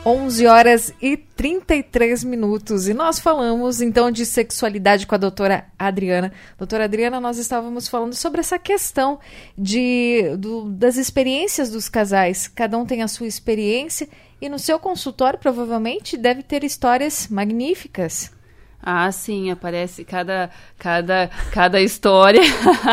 11 horas e 33 minutos. E nós falamos, então, de sexualidade com a doutora Adriana. Doutora Adriana, nós estávamos falando sobre essa questão das experiências dos casais. Cada um tem a sua experiência e no seu consultório, provavelmente, deve ter histórias magníficas. Ah, sim, aparece cada história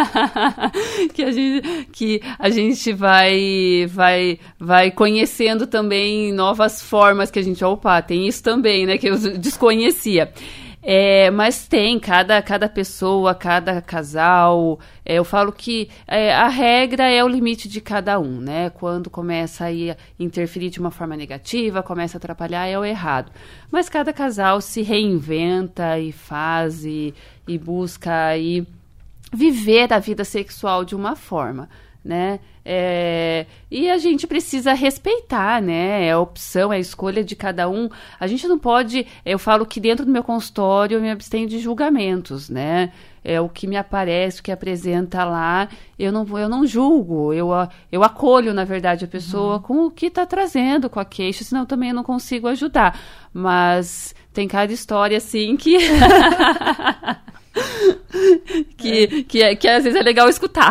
que a gente vai conhecendo também novas formas que a gente, tem isso também, né, que eu desconhecia. Mas tem cada pessoa, cada casal, eu falo que a regra é o limite de cada um, né? Quando começa a interferir de uma forma negativa, começa a atrapalhar, é o errado. Mas cada casal se reinventa e faz e busca viver a vida sexual de uma forma, né? E a gente precisa respeitar, né? É a opção, é a escolha de cada um. A gente não pode... Eu falo que dentro do meu consultório eu me abstenho de julgamentos, né? É o que me aparece, o que apresenta lá. Eu não julgo. Eu acolho, na verdade, a pessoa com o que está trazendo, com a queixa, senão também eu não consigo ajudar. Mas tem cada história, assim, que... que às vezes é legal escutar.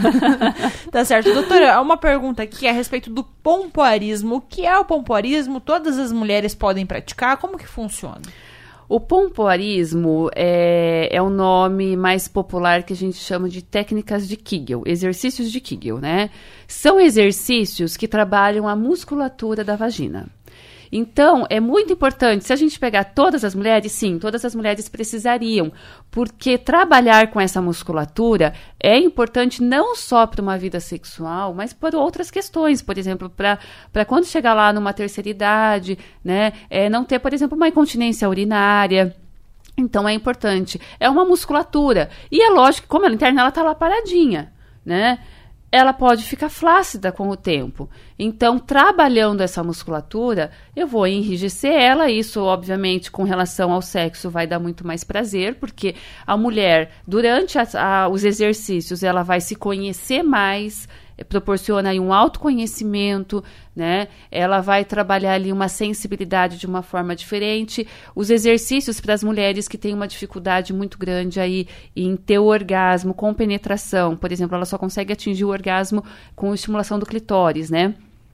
Tá certo. Doutora, uma pergunta aqui a respeito do pompoarismo. O que é o pompoarismo? Todas as mulheres podem praticar? Como que funciona? O pompoarismo é o nome mais popular que a gente chama de técnicas de Kegel, exercícios de Kegel, né? São exercícios que trabalham a musculatura da vagina. Então, é muito importante, se a gente pegar todas as mulheres, sim, todas as mulheres precisariam, porque trabalhar com essa musculatura é importante não só para uma vida sexual, mas para outras questões, por exemplo, para quando chegar lá numa terceira idade, né, não ter, por exemplo, uma incontinência urinária. Então, é importante. É uma musculatura. E é lógico que, como ela interna, ela está lá paradinha, né? Ela pode ficar flácida com o tempo. Então, trabalhando essa musculatura, eu vou enrijecer ela. Isso, obviamente, com relação ao sexo, vai dar muito mais prazer, porque a mulher, durante os exercícios, ela vai se conhecer mais, proporciona aí um autoconhecimento, né? Ela vai trabalhar ali uma sensibilidade de uma forma diferente. Os exercícios para as mulheres que têm uma dificuldade muito grande aí em ter o orgasmo com penetração, por exemplo, ela só consegue atingir o orgasmo com estimulação do clitóris, né?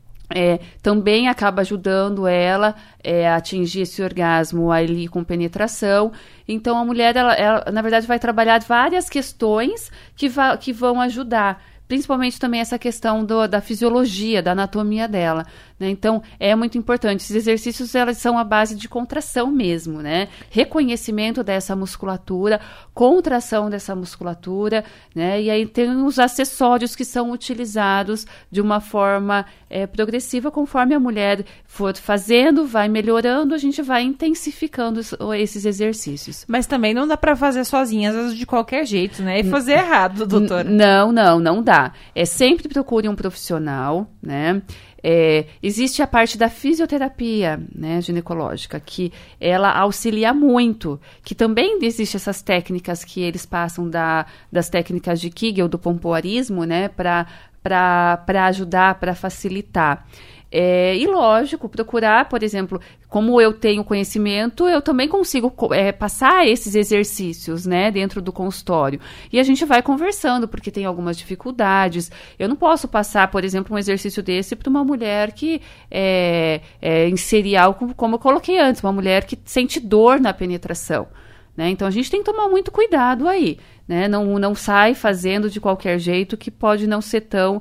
Também acaba ajudando ela a atingir esse orgasmo ali com penetração. Então, a mulher, ela na verdade, vai trabalhar várias questões que vão ajudar. Principalmente também essa questão da fisiologia, da anatomia dela, né? Então, é muito importante. Esses exercícios, elas são a base de contração mesmo, né? Reconhecimento dessa musculatura, contração dessa musculatura, né? E aí tem os acessórios que são utilizados de uma forma progressiva, conforme a mulher for fazendo, vai melhorando, a gente vai intensificando esses exercícios. Mas também não dá para fazer sozinha, às vezes de qualquer jeito, né? E fazer errado, doutora. Não dá. Sempre procure um profissional, né? Existe a parte da fisioterapia, né, ginecológica, que ela auxilia muito, que também existe essas técnicas que eles passam das técnicas de Kegel, do pompoarismo, né, para ajudar, para facilitar. E, lógico, procurar, por exemplo, como eu tenho conhecimento, eu também consigo passar esses exercícios, né, dentro do consultório. E a gente vai conversando, porque tem algumas dificuldades. Eu não posso passar, por exemplo, um exercício desse para uma mulher que é em serial, como eu coloquei antes, uma mulher que sente dor na penetração, né? Então, a gente tem que tomar muito cuidado aí, né? Não sai fazendo de qualquer jeito, que pode não ser tão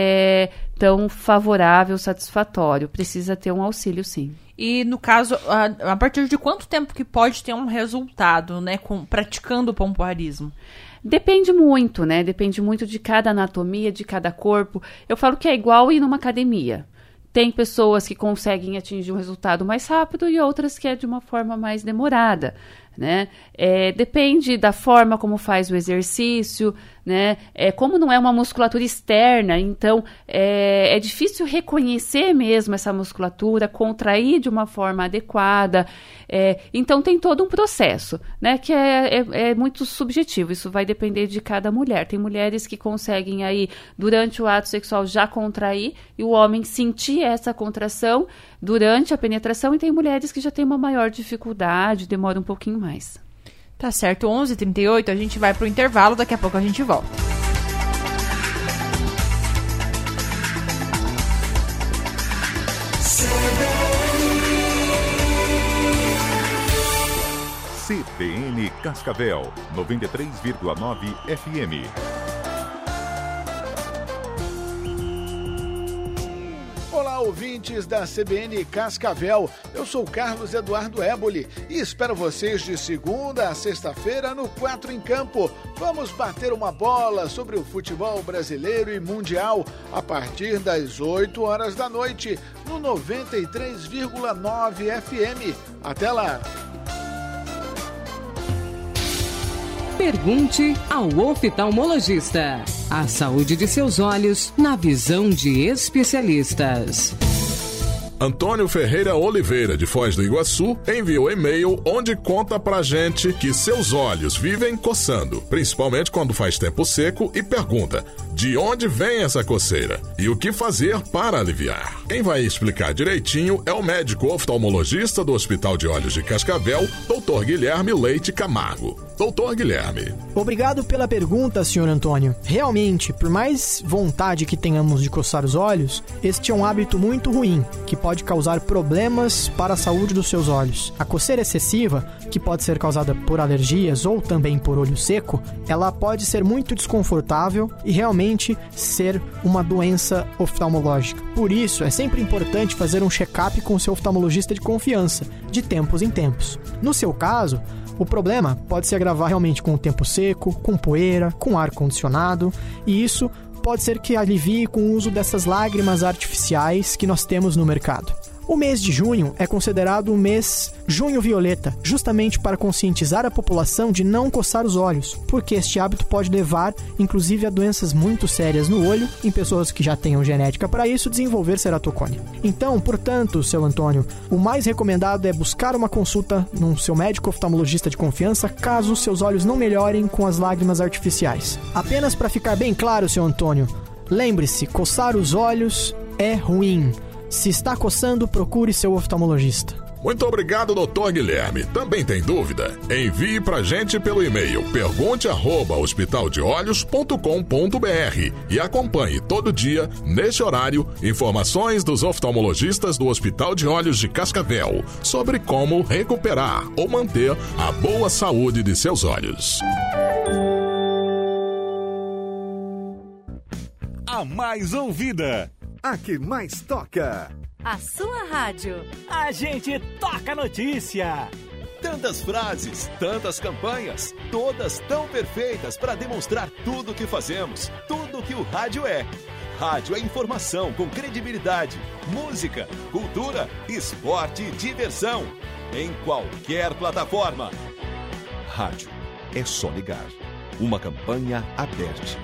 favorável, satisfatório. Precisa ter um auxílio, sim. E, no caso, a partir de quanto tempo que pode ter um resultado, né, praticando o pompoarismo? Depende muito, né? Depende muito de cada anatomia, de cada corpo. Eu falo que é igual ir numa academia. Tem pessoas que conseguem atingir um resultado mais rápido e outras que é de uma forma mais demorada, né? Depende da forma como faz o exercício, né? Como não é uma musculatura externa, então é difícil reconhecer mesmo essa musculatura, contrair de uma forma adequada. Então tem todo um processo, né? Que é muito subjetivo, isso vai depender de cada mulher. Tem mulheres que conseguem aí, durante o ato sexual, já contrair, e o homem sentir essa contração durante a penetração, e tem mulheres que já têm uma maior dificuldade, demora um pouquinho mais. Tá certo, 11h38, a gente vai pro intervalo, daqui a pouco a gente volta. CBN Cascavel, 93,9 FM. Olá, ouvintes da CBN Cascavel. Eu sou Carlos Eduardo Éboli e espero vocês de segunda a sexta-feira no 4 em Campo. Vamos bater uma bola sobre o futebol brasileiro e mundial a partir das 8 horas da noite no 93,9 FM. Até lá! Pergunte ao oftalmologista. A saúde de seus olhos na visão de especialistas. Antônio Ferreira Oliveira, de Foz do Iguaçu, enviou e-mail onde conta pra gente que seus olhos vivem coçando, principalmente quando faz tempo seco, e pergunta: de onde vem essa coceira? E o que fazer para aliviar? Quem vai explicar direitinho é o médico oftalmologista do Hospital de Olhos de Cascavel, Dr. Guilherme Leite Camargo. Doutor Guilherme. Obrigado pela pergunta, senhor Antônio. Realmente, por mais vontade que tenhamos de coçar os olhos, este é um hábito muito ruim, que pode causar problemas para a saúde dos seus olhos. A coceira excessiva, que pode ser causada por alergias ou também por olho seco, ela pode ser muito desconfortável e realmente ser uma doença oftalmológica. Por isso, é sempre importante fazer um check-up com o seu oftalmologista de confiança, de tempos em tempos. No seu caso, o problema pode se agravar realmente com o tempo seco, com poeira, com ar-condicionado, e isso pode ser que alivie com o uso dessas lágrimas artificiais que nós temos no mercado. O mês de junho é considerado o mês Junho Violeta, justamente para conscientizar a população de não coçar os olhos, porque este hábito pode levar, inclusive, a doenças muito sérias no olho, em pessoas que já tenham genética para isso, desenvolver ceratocone. Então, portanto, seu Antônio, o mais recomendado é buscar uma consulta no seu médico oftalmologista de confiança, caso seus olhos não melhorem com as lágrimas artificiais. Apenas para ficar bem claro, seu Antônio, lembre-se, coçar os olhos é ruim. Se está coçando, procure seu oftalmologista. Muito obrigado, doutor Guilherme. Também tem dúvida? Envie pra gente pelo e-mail pergunte@hospitaldeolhos.com.br e acompanhe todo dia, neste horário, informações dos oftalmologistas do Hospital de Olhos de Cascavel sobre como recuperar ou manter a boa saúde de seus olhos. A mais ouvida, a que mais toca. A sua rádio. A gente toca notícia. Tantas frases, tantas campanhas, todas tão perfeitas para demonstrar tudo o que fazemos, tudo o que o rádio é. Rádio é informação com credibilidade, música, cultura, esporte e diversão. Em qualquer plataforma. Rádio é só ligar. Uma campanha aberta.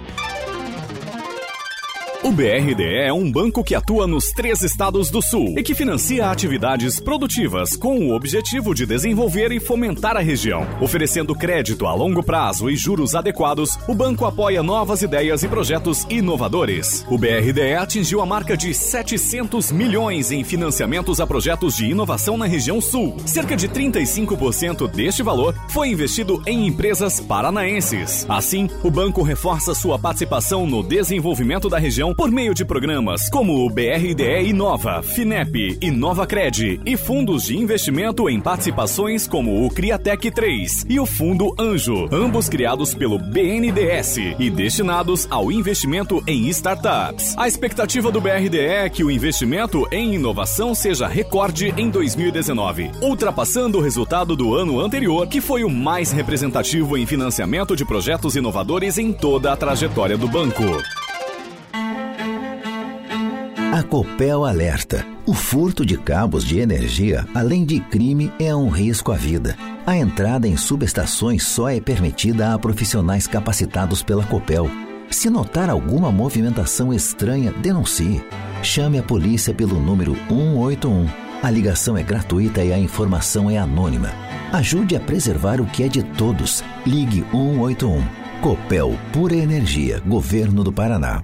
O BRDE é um banco que atua nos 3 estados do Sul e que financia atividades produtivas com o objetivo de desenvolver e fomentar a região. Oferecendo crédito a longo prazo e juros adequados, o banco apoia novas ideias e projetos inovadores. O BRDE atingiu a marca de 700 milhões em financiamentos a projetos de inovação na região Sul. Cerca de 35% deste valor foi investido em empresas paranaenses. Assim, o banco reforça sua participação no desenvolvimento da região por meio de programas como o BRDE Inova, FINEP, InovaCred e fundos de investimento em participações como o Criatec 3 e o Fundo Anjo, ambos criados pelo BNDES e destinados ao investimento em startups. A expectativa do BRDE é que o investimento em inovação seja recorde em 2019, ultrapassando o resultado do ano anterior, que foi o mais representativo em financiamento de projetos inovadores em toda a trajetória do banco. A Copel alerta. O furto de cabos de energia, além de crime, é um risco à vida. A entrada em subestações só é permitida a profissionais capacitados pela Copel. Se notar alguma movimentação estranha, denuncie. Chame a polícia pelo número 181. A ligação é gratuita e a informação é anônima. Ajude a preservar o que é de todos. Ligue 181. Copel, pura energia, Governo do Paraná.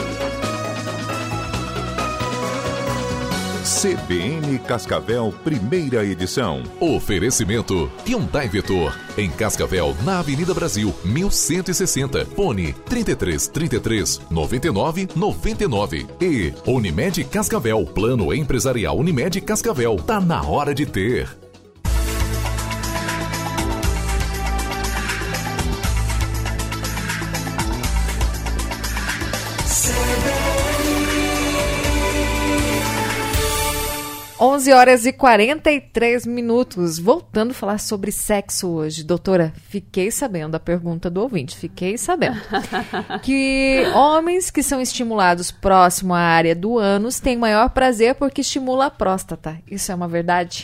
CBN Cascavel, primeira edição. Oferecimento Hyundai Vetor, em Cascavel, na Avenida Brasil, 1160. Fone 33 33 99 99. E Unimed Cascavel, Plano Empresarial Unimed Cascavel. Tá na hora de ter. Onze horas e 43 minutos. Voltando a falar sobre sexo hoje. Doutora, fiquei sabendo, a pergunta do ouvinte, fiquei sabendo que homens que são estimulados próximo à área do ânus têm maior prazer porque estimula a próstata. Isso é uma verdade?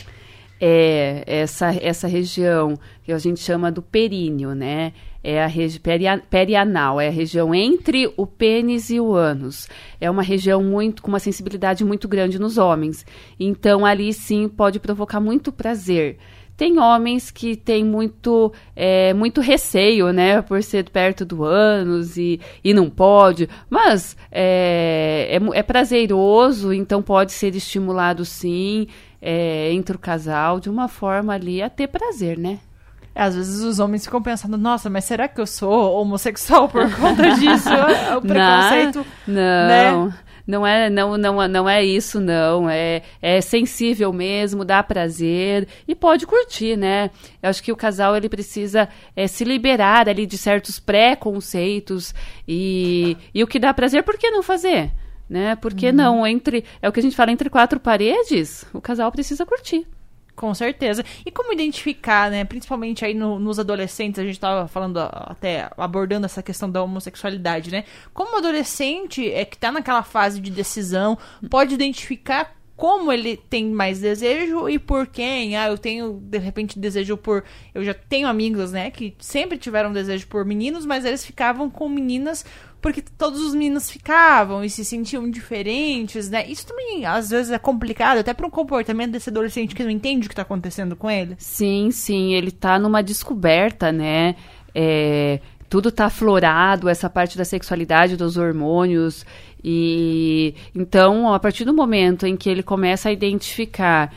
É, essa região que a gente chama do períneo, né? É a região perianal, é a região entre o pênis e o ânus. É uma região com uma sensibilidade muito grande nos homens. Então, ali sim pode provocar muito prazer. Tem homens que têm muito receio, né, por ser perto do ânus e não pode, mas é prazeroso, então pode ser estimulado sim, entre o casal, de uma forma ali a ter prazer, né? Às vezes os homens ficam pensando, nossa, mas será que eu sou homossexual por conta disso? O preconceito, não. Né? Não é isso, não. É sensível mesmo, dá prazer e pode curtir, né? Eu acho que o casal, ele precisa se liberar ali de certos preconceitos e o que dá prazer, por que não fazer? Né? Por que não? É o que a gente fala, entre quatro paredes, o casal precisa curtir. Com certeza. E como identificar, né? Principalmente aí nos adolescentes, a gente estava falando, até abordando essa questão da homossexualidade, né? Como o adolescente que está naquela fase de decisão, pode identificar como ele tem mais desejo e por quem. Eu tenho, de repente, desejo por... Eu já tenho amigos, né, que sempre tiveram desejo por meninos, mas eles ficavam com meninas porque todos os meninos ficavam e se sentiam diferentes, né? Isso também, às vezes, é complicado, até para um comportamento desse adolescente que não entende o que está acontecendo com ele. Sim, ele está numa descoberta, né? Tudo está aflorado, essa parte da sexualidade, dos hormônios. E então, a partir do momento em que ele começa a identificar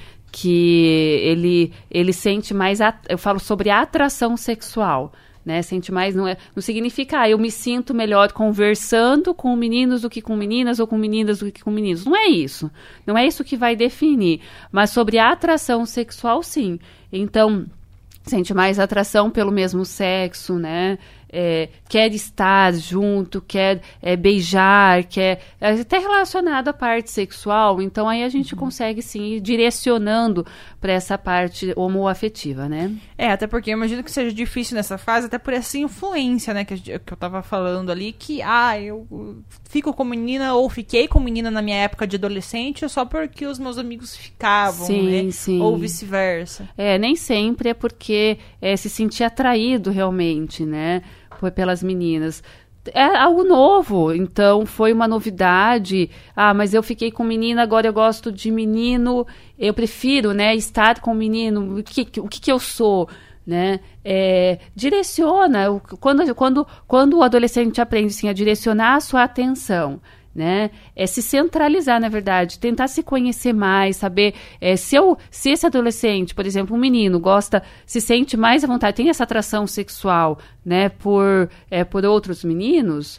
que ele sente mais... Eu falo sobre a atração sexual, né? Sente mais, não significa eu me sinto melhor conversando com meninos do que com meninas ou com meninas do que com meninos. Não é isso. Não é isso que vai definir. Mas sobre a atração sexual, sim. Então, sente mais atração pelo mesmo sexo, né? Quer estar junto, quer beijar, quer até relacionado à parte sexual. Então, aí a gente consegue, sim, ir direcionando para essa parte homoafetiva, né? Até porque eu imagino que seja difícil nessa fase, até por essa influência, né, que eu tava falando ali, que, eu fico com menina ou fiquei com menina na minha época de adolescente só porque os meus amigos ficavam, sim, né? Sim. Ou vice-versa. Nem sempre é porque se sentir atraído realmente, né? Pelas meninas. É algo novo, então foi uma novidade. Mas eu fiquei com menina, agora eu gosto de menino, eu prefiro, né, estar com menino. O que eu sou, né? Direciona. Quando o adolescente aprende assim, a direcionar a sua atenção, né? Se centralizar, na verdade, tentar se conhecer mais, saber se esse adolescente, por exemplo, um menino se sente mais à vontade, tem essa atração sexual, né, por outros meninos,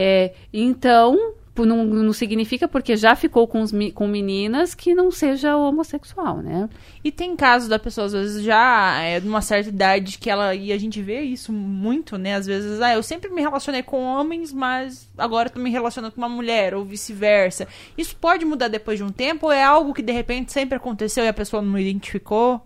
então não significa porque já ficou com meninas que não seja homossexual, né? E tem casos da pessoa, às vezes, já de uma certa idade e a gente vê isso muito, né? Às vezes, eu sempre me relacionei com homens, mas agora tô me relacionando com uma mulher, ou vice-versa. Isso pode mudar depois de um tempo, ou é algo que, de repente, sempre aconteceu e a pessoa não identificou?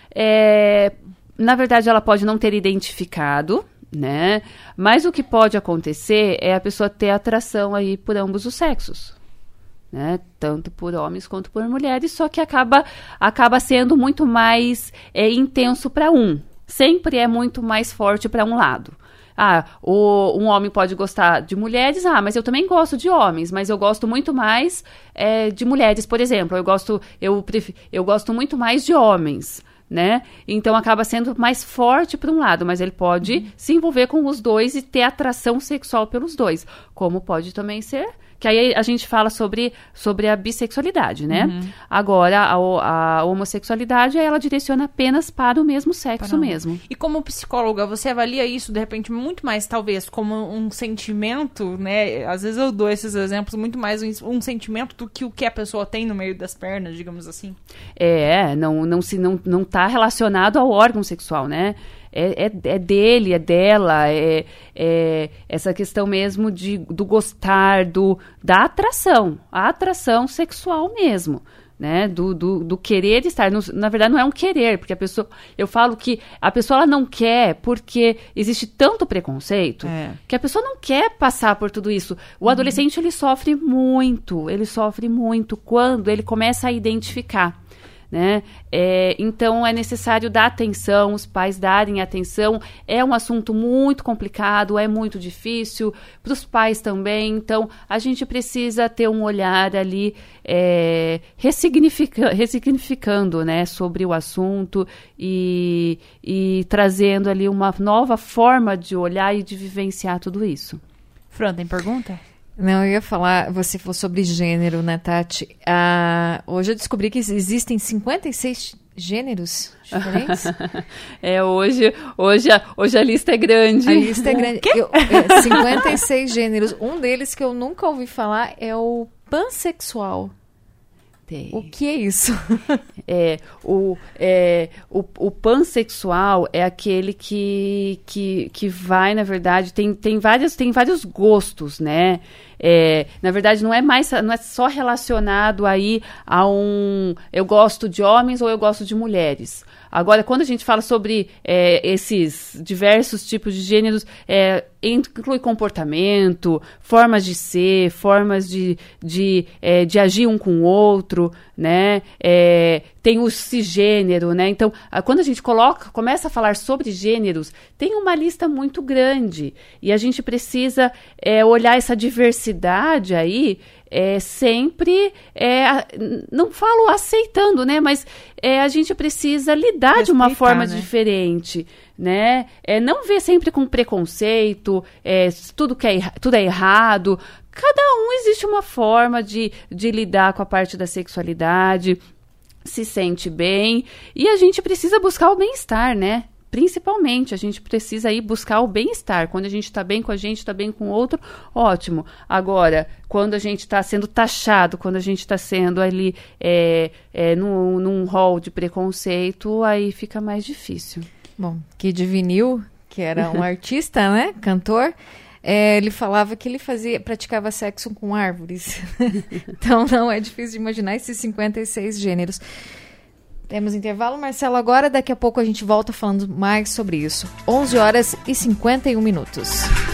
Na verdade, ela pode não ter identificado, né? Mas o que pode acontecer é a pessoa ter atração aí por ambos os sexos, né? Tanto por homens quanto por mulheres, só que acaba sendo muito mais intenso para um. Sempre é muito mais forte para um lado. Um homem pode gostar de mulheres, mas eu também gosto de homens, mas eu gosto muito mais de mulheres, por exemplo. Eu gosto muito mais de homens, né? Então acaba sendo mais forte para um lado, mas ele pode se envolver com os dois e ter atração sexual pelos dois, como pode também ser, que aí a gente fala sobre a bissexualidade, né? Agora, a homossexualidade, ela direciona apenas para o mesmo sexo mesmo. E como psicóloga, você avalia isso, de repente, muito mais, talvez, como um sentimento, né? Às vezes eu dou esses exemplos, muito mais um sentimento do que o que a pessoa tem no meio das pernas, digamos assim. Não tá relacionado ao órgão sexual, né? É dele, é dela, essa questão mesmo do gostar, da atração, a atração sexual mesmo, né? Do querer estar. Na verdade, não é um querer, porque eu falo que a pessoa ela não quer porque existe tanto preconceito que a pessoa não quer passar por tudo isso. O adolescente, ele sofre muito quando ele começa a identificar. Né? Então é necessário dar atenção, os pais darem atenção. É um assunto muito complicado, é muito difícil para os pais também. Então a gente precisa ter um olhar ali ressignificando, né, sobre o assunto e trazendo ali uma nova forma de olhar e de vivenciar tudo isso. Fran, tem pergunta? Não, eu ia falar, você falou sobre gênero, né, Tati? Hoje eu descobri que existem 56 gêneros diferentes. Hoje a lista é grande. A lista é grande. 56 gêneros. Um deles que eu nunca ouvi falar é o pansexual. O que é isso? O pansexual é aquele que vai, na verdade, tem vários gostos, né? Na verdade, não é só relacionado aí a eu gosto de homens ou eu gosto de mulheres. Agora, quando a gente fala sobre esses diversos tipos de gêneros, inclui comportamento, formas de ser, formas de agir um com o outro, né? Tem o cisgênero, né? Então, quando a gente começa a falar sobre gêneros, tem uma lista muito grande. E a gente precisa olhar essa diversidade aí, sempre, não falo aceitando, né? Mas a gente precisa lidar de uma forma diferente, né? Não ver sempre com preconceito, tudo é errado. Cada um existe uma forma de lidar com a parte da sexualidade, se sente bem, e a gente precisa buscar o bem-estar, né? Principalmente, a gente precisa ir buscar o bem-estar. Quando a gente está bem com a gente, está bem com o outro, ótimo. Agora, quando a gente está sendo taxado, quando a gente está sendo ali num rol de preconceito, aí fica mais difícil. Bom, Kid Vinil, que era um artista, né, cantor, ele falava que ele praticava sexo com árvores. Então, não é difícil de imaginar esses 56 gêneros. Temos intervalo, Marcelo, agora. Daqui a pouco a gente volta falando mais sobre isso. 11 horas e 51 minutos.